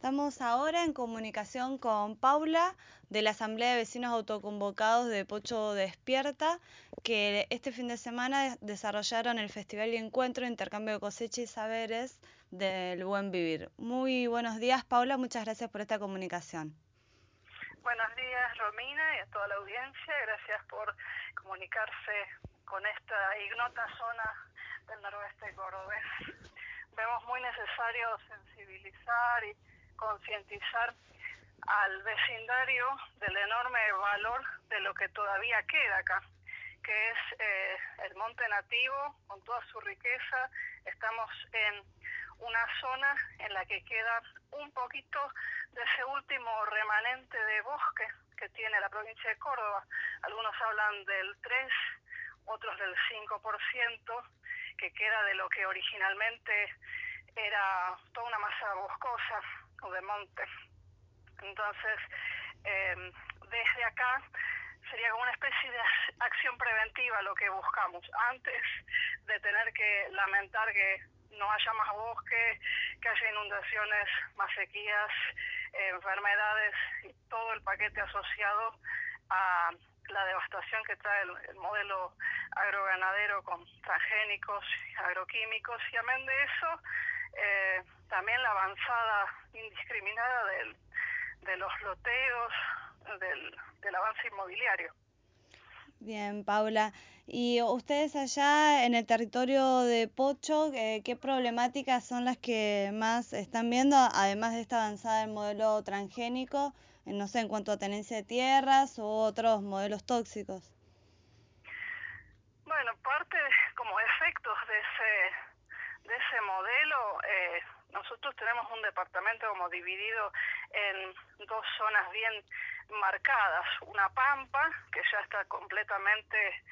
Estamos ahora en comunicación con Paula de la Asamblea de Vecinos Autoconvocados de Pocho Despierta, que este fin de semana desarrollaron el Festival y Encuentro, Intercambio de Cosecha y Saberes del Buen Vivir. Muy buenos días, Paula, muchas gracias por esta comunicación. Buenos días, Romina, y a toda la audiencia. Gracias por comunicarse con esta ignota zona del noroeste cordobés. Vemos muy necesario sensibilizar y concientizar al vecindario del enorme valor de lo que todavía queda acá, que es el monte nativo con toda su riqueza. Estamos en una zona en la que queda un poquito de ese último remanente de bosque que tiene la provincia de Córdoba. Algunos hablan del 3, otros del 5%, que queda de lo que originalmente era toda una masa boscosa o de monte. Entonces, desde acá sería como una especie de acción preventiva lo que buscamos, antes de tener que lamentar que no haya más bosque, que haya inundaciones, más sequías, enfermedades y todo el paquete asociado a la devastación que trae el modelo agroganadero con transgénicos, agroquímicos, y amén de eso, también la avanzada indiscriminada de los loteos, del avance inmobiliario. Bien, Paula. ¿Y ustedes allá en el territorio de Pocho, qué problemáticas son las que más están viendo, además de esta avanzada del modelo transgénico, no sé, en cuanto a tenencia de tierras u otros modelos tóxicos? Bueno, como efectos de ese modelo, nosotros tenemos un departamento como dividido en dos zonas bien marcadas. Una pampa, que ya está completamente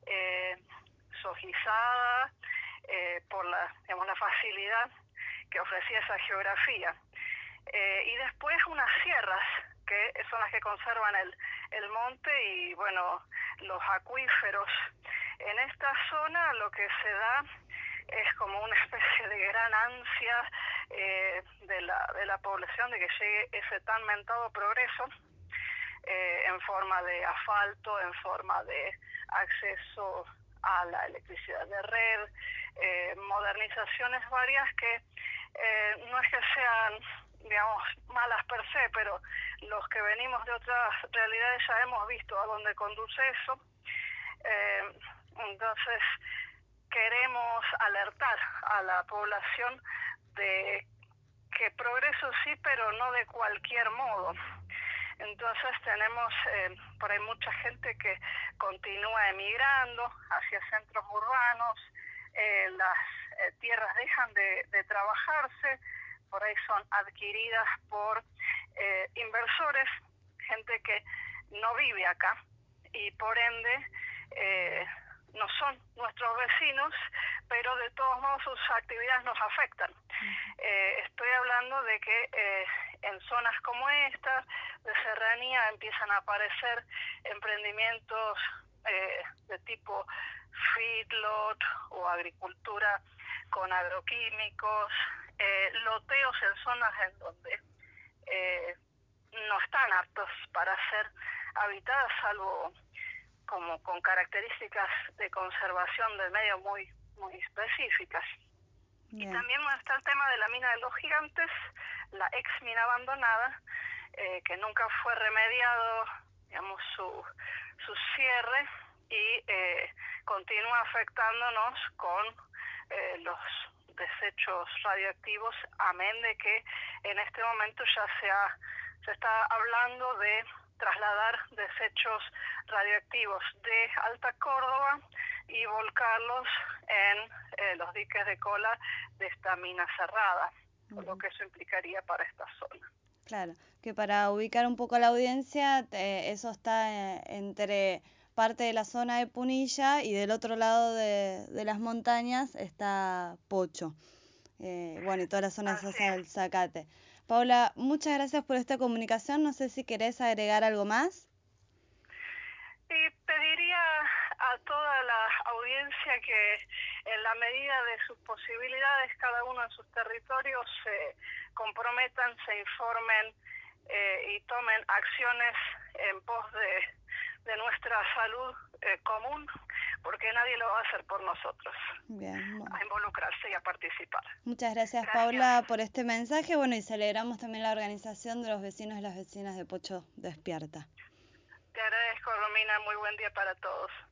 sojizada por la facilidad que ofrecía esa geografía. Y después unas sierras, que son las que conservan el monte y, bueno, los acuíferos. En esta zona lo que se da es como una especie de gran ansia de la población de que llegue ese tan mentado progreso en forma de asfalto, en forma de acceso a la electricidad de red, modernizaciones varias que no es que sean, digamos, malas per se, pero los que venimos de otras realidades ya hemos visto a dónde conduce eso. Entonces, queremos alertar a la población de que progreso sí, pero no de cualquier modo. Entonces tenemos por ahí mucha gente que continúa emigrando hacia centros urbanos, las tierras dejan de trabajarse, por ahí son adquiridas por inversores, gente que no vive acá y por ende no son nuestros vecinos, pero de todos modos sus actividades nos afectan. Estoy hablando de que en zonas como esta, de serranía, empiezan a aparecer emprendimientos de tipo feedlot o agricultura con agroquímicos, loteos en zonas en donde no están aptos para ser habitadas, salvo como con características de conservación del medio muy específicas. Bien. Y también está el tema de la mina de los gigantes, la ex mina abandonada, que nunca fue remediado, digamos, su cierre, y continúa afectándonos con los desechos radioactivos, amén de que en este momento ya se está hablando de trasladar desechos radioactivos de Alta Córdoba y volcarlos en los diques de cola de esta mina cerrada, con lo que eso implicaría para esta zona. Claro, que para ubicar un poco a la audiencia, eso está entre parte de la zona de Punilla y del otro lado de las montañas está Pocho. Bueno, y toda la zona esa del Zacate. Paula, muchas gracias por esta comunicación. No sé si querés agregar algo más. Y pediría a toda la audiencia que en la medida de sus posibilidades, cada uno en sus territorios, se comprometan, se informen y tomen acciones en pos de nuestra salud común, porque nadie lo va a hacer por nosotros. Bien, bueno. A involucrarse y a participar. Muchas gracias, Paula, por este mensaje. Bueno, y celebramos también la organización de los vecinos y las vecinas de Pocho Despierta. Te agradezco, Romina. Muy buen día para todos.